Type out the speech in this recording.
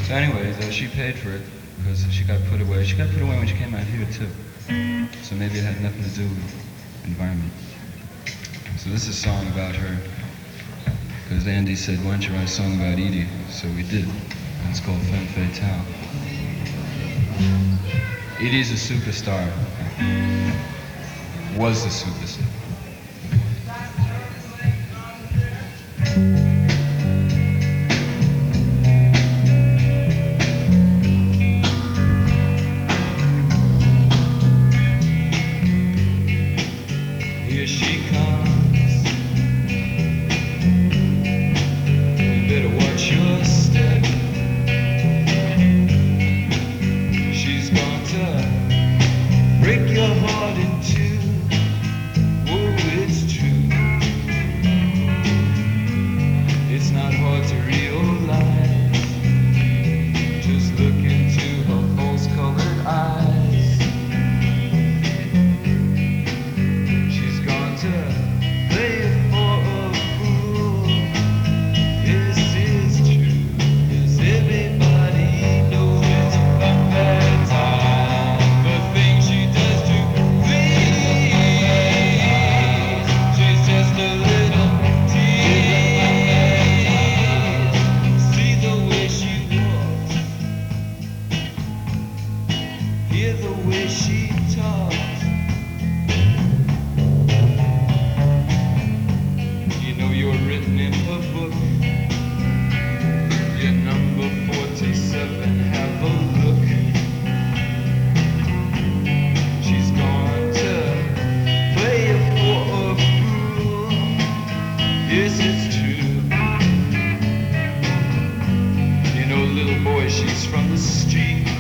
So anyways, she paid for it because she got put away. She got put away when she came out here too. So maybe it had nothing to do with environment. So this is a song about her. Because Andy said, why don't you write a song about Edie? So we did. And it's called Femme Fatale. Edie's a superstar. Was a superstar. Here she comes. You better watch your step. She's going to break your heart in two. Oh, it's true. It's not hard to realize. Just look into her false-colored eyes. She's gone to play it for a fool. This is true. Yes, everybody knows it's a bad time. The things she does to please. She's just a little tease. See the way she walks. Hear the way she talks. You know you're written in her book. You're number 47. Have a look. She's gone to play you for a fool. Yes, it's true. You know, little boy, she's from the street.